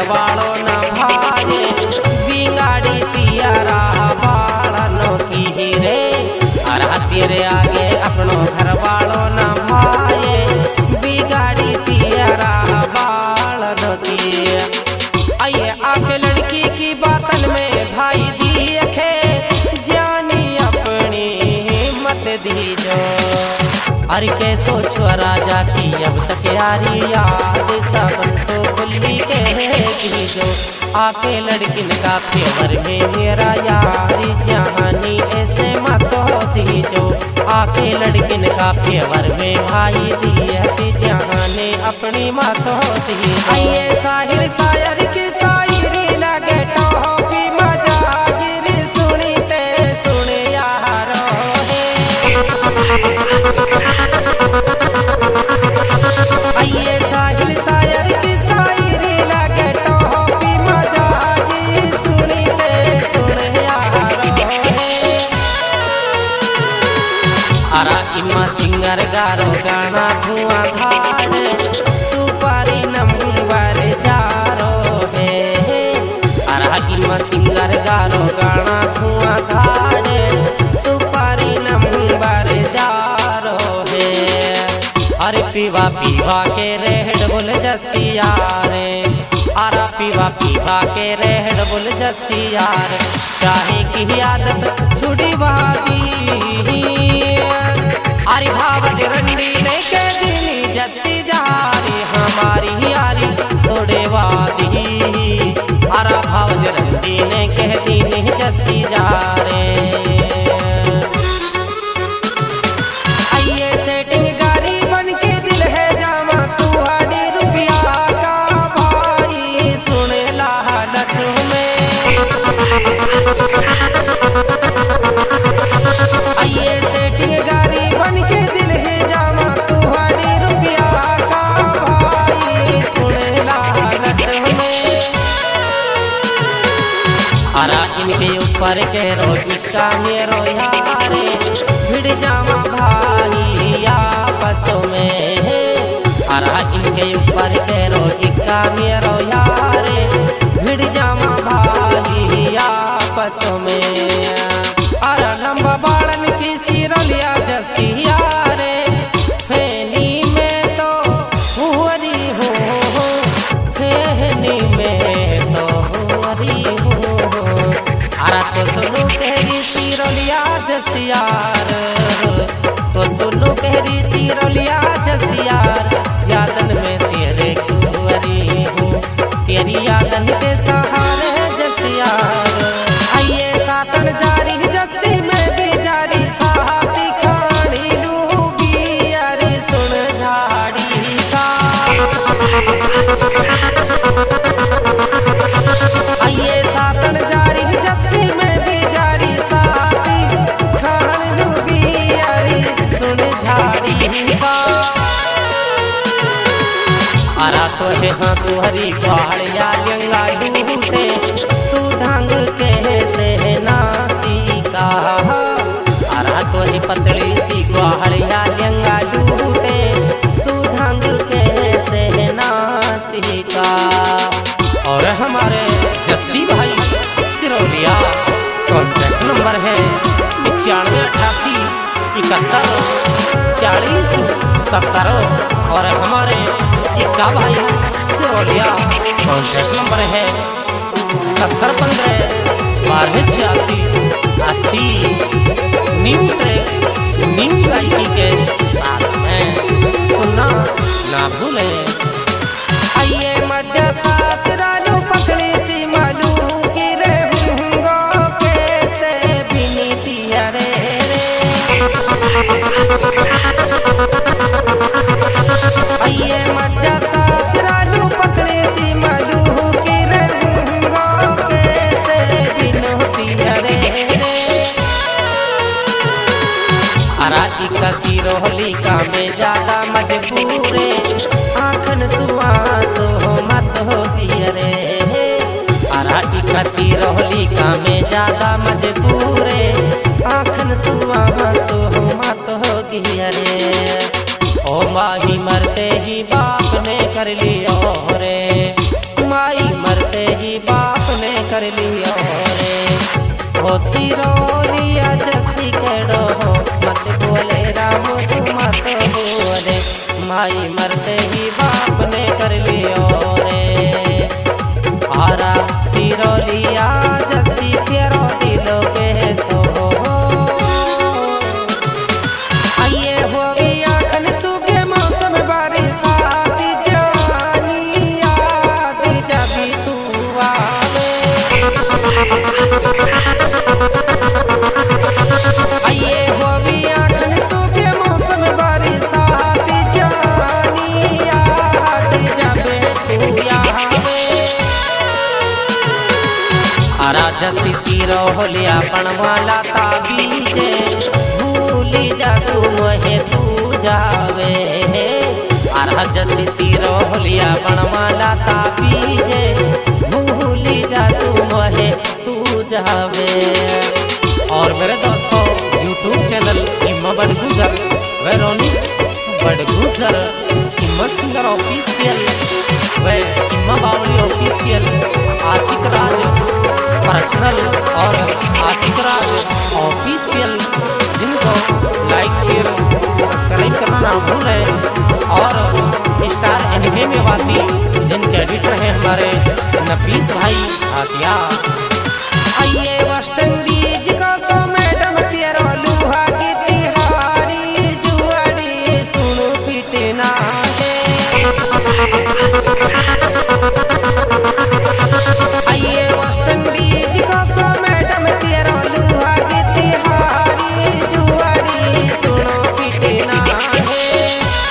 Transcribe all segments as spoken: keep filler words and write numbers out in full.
वालों न भागे बिगाड़ी तियारा बाड़नों की रे। अरा तेरे आगे अपनों घर वालों न भागे बिगाड़ी तियारा बाड़नों की। आइए आके लड़की की बातन में भाई देखे जानी अपनी मत दीजो। अरे के सोचो राजा की अब तक यारी याद सबन सो खुली के दीजो। आके लड़किन का फेवर में मेरा यारी जहानी ऐसे मत दीजो। आके लड़किन का फेवर में भाई दिए जहाने अपनी मत दी। आइए साहिर शायर की शायरी लगे टोपी मजाजिर सुनते सुने यारो है। आइए साहिल शायर की शायरी लगे टोपी मजाजिर सुनते सुने यारो है। अरा इमा सिंगर गारो गाना धुआं धाड़ सुपारी नंबर जारो है। अरा इमा सिंगर गारो गाना धुआं धाड़ सुपारी नंबर जारो है। अरे पीवा पीवा के रेहड़ बोल जसिया रे। अरा पीवा पीवा के रेहड़ बोल जसिया रे। चाहे की आदत छुड़ी वादी अरे भावज रंडी ने के दिनी जसी जारी हमारी यारी तोड़े वादी। अरा भावज रंडी ने के दिनी जसी जा रे। आइए सेटिंग गाड़ी बन के दिल है जामा तू हाडी रुपया का भाई सुने लालच में। आइए सेटिंग गाड़ी बन के दिल है जामा तू हाडी रुपया का भाई सुने लालच में। अरा इनके ऊपर के रोटी का मेरो यारे भिड़ जामा भाई आपस में। अरा इनके ऊपर के रोटी का मेरो यारे भिड़ जामा भाई आपस में। अरा लंबा बाड़न की सिरलिया जसिया रे फेनी में तो हुअरी हो फेनी में तो हुअरी हो। अरा तो सुनो कहरी सिरलिया जसियार तो सुनो कहरी सिरलिया जसियार। यादन में तेरे कुंवरी हूँ तेरी यादन के सहारे जसियार। आइए सातन जारी जस्सी में भी जारी साहती खानी लूबी अरे सुन झाड़ी का। आइए सातन जारी जस्सी में भी जारी साहती खानी लूबी अरे सुन झाड़ी का। अरा तो है हाँ तुहरी पहाड़िया लंगा लूटे तू ढंग के से नासी का। अरा तो है पतली सी पहाड़िया लंगा लूटे तू ढंग के से नासी का। और हमारे जस्सी भाई सिरोलिया कॉन्टैक्ट नंबर है पचानवे अठासी इकहत्तर चालीस सत्तर। और हमारे इक्का भाई सिरोलिया कॉन्टैक्ट नंबर है सत्तर पंद्रह बारह छियासी अस्सी। न्यू ट्रैक न्यू गायकी के साथ में सुनना ना भूलें। आइए मजा सासरालू पकड़ी सी मालू की रे हुंगो कैसे बिनी दिया रे रे। आइए मजा सासरालू पकड़ी सी मालू की रे हुंगो कैसे बिनो दिया रे रे। अरा इका सिरोली का में ज्यादा मजबूरे आँखन सुहास हो मत होती रे। अरा इका सिरोली का में ज्यादा मजबूरे आँखन सुहास हो मत होती रे। ओ माही मरते ही बाप ने कर लिया रे माई मर सिरोलिया जसी केड़ो हो मत बोले राम तू मत बोले माई मरते ही बाप ने कर लियो रे आरा सिरोलिया जसी तेरो दिलो के सो आइए हो आखन सूखे मौसम बारिश आती जवानी याद जबी तू आवे आइए हो आखन सूखे मौसम बारिश आती जवानी याद जबे तू आवे आरा जसी सिरो होलिया पणवाला ताबीजे भूली जासू मोहे तू जावे आरा जसी सिरो होलिया पणवाला ताबीजे भूली जासू मोहे तू जावे। और मेरे दोस्तों यूट्यूब चैनल इम्मा बड़गुजर व रोनी बड़गुजर इम्मा सिंगर ऑफिशियल व इम्मा बावली ऑफिशियल आशिक राज पर्सनल और आशिक राज ऑफिशियल जिनको लाइक शेयर सब्सक्राइब करना ना भूलें और स्टार एनिमे में वासी जिनके एडिटर हैं हमारे नफीस भाई आतिया। आइए वेस्ट इंडीज का सो मैडम तेरा लुहा की तिहारी जुआड़ी सुनो फिटना है आइए वेस्ट इंडीज का सो मैडम तेरा लुहा की तिहारी जुआड़ी सुनो फिटना है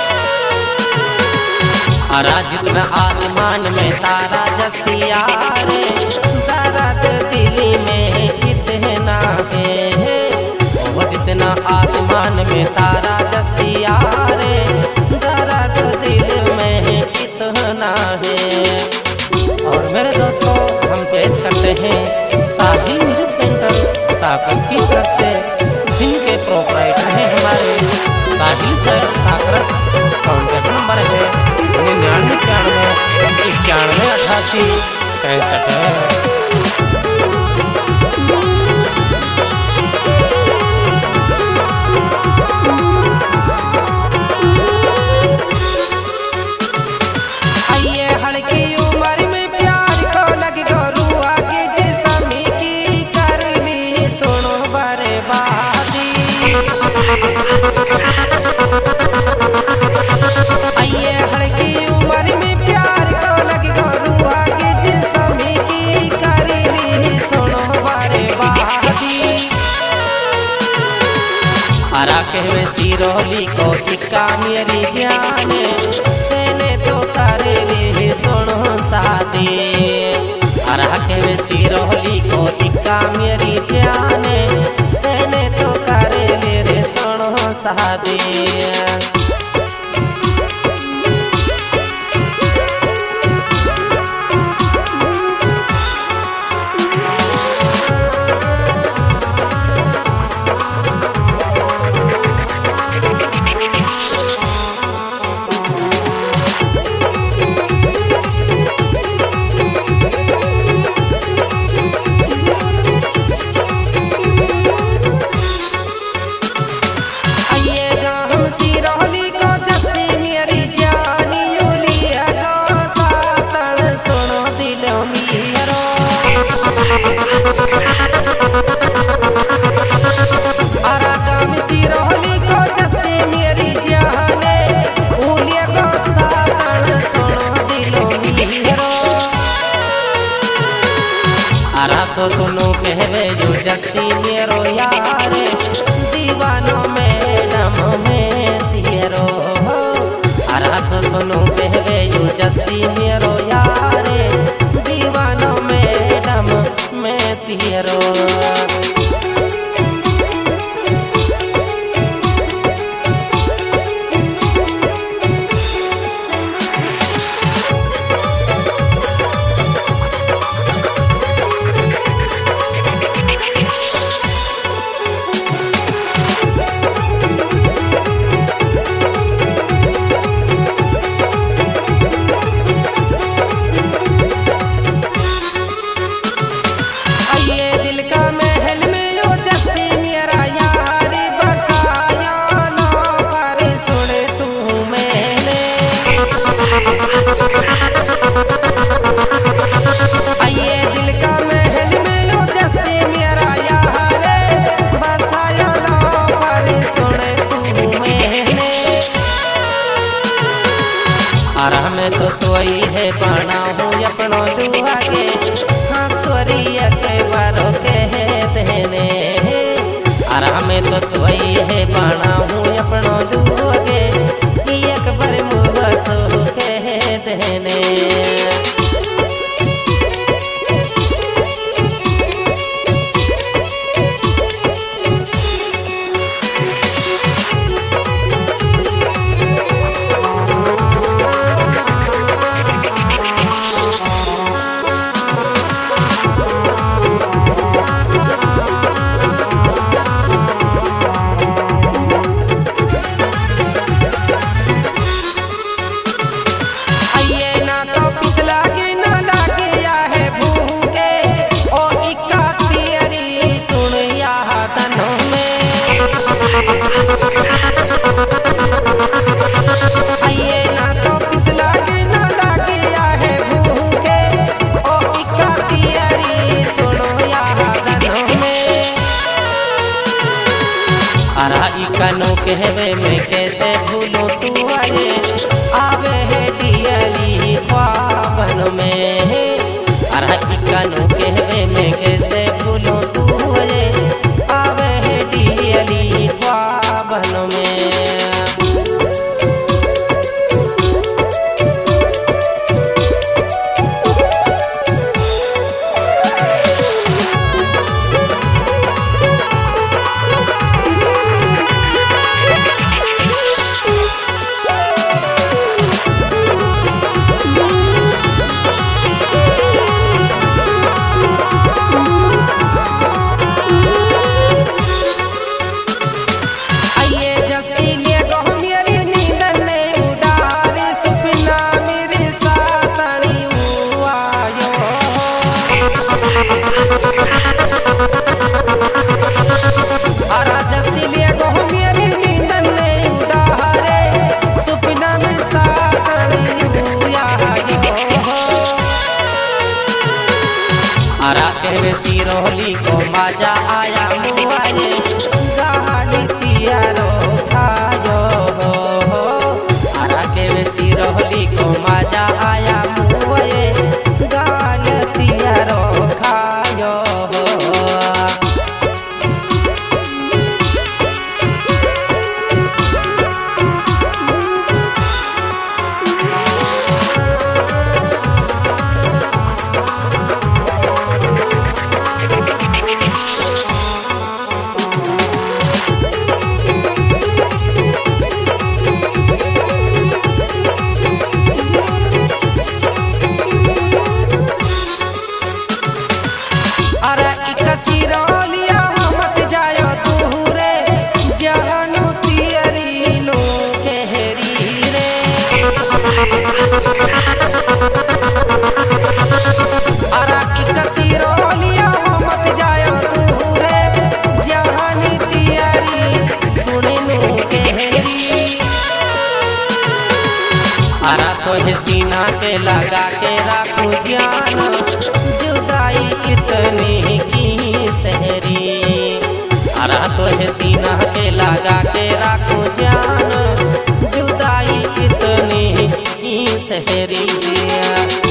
राजित में आसमान में तारा जसिया रे दर्द दिली में कितना है वो जितना आसमान में तारा जसिया रे दर्द दिल में कितना है। और मेरे दोस्तों हम पेश करते हैं साहिल म्यूजिक सेंटर साकस की तरफ से जिनके प्रोपराइटर हैं हमारे साहिल सर साकरस। कॉन्टैक्ट नंबर है निन्यानवे इक्यानवे इक्यानवे अठासी पैंसठ है। आइए हड़की उम्र में प्यार को लगी रुआ के जिसमी की करीली सुनो बारे बादी हरा कहवे सिरोली को टिक्का मेरी जाने तेने तो करीली सुनो शादी हरा कहवे सिरोली को टिक्का मेरी जाने तेने तो करीली रे सुनो शादी। तो सुनो कहवे जो जस्सी मेरो यार दीवानों में नम में तेरो अरा तो सुनो कहवे जो जस्सी मेरो यार दीवानों में नम में तेरो। दिल का महल में वही है बना हूँ अपनो दुआ के हंसवरिया के बारो के देने आराम तो वही है बना हूँ अपनो दुआ के एक बार मुँह सो के देने। कनो कहवे में कैसे भूलो तू आए आवे है दियली ख्वाबन में। अरे कनो कहवे में कैसे भूलो तू आए आवे है दियली ख्वाबन में। कहवे सिरोली को मजा आया मुआए जहानी तियारो खायो हो। अरा कहवे सिरोली को मजा आया मुआए गान तियारो खायो हो। अरा तो सीना के लगा के राखू जान जुदाई कितनी की सहरी। अरा तो सीना के लगा के राखू जान जुदाई कितनी की सहरी।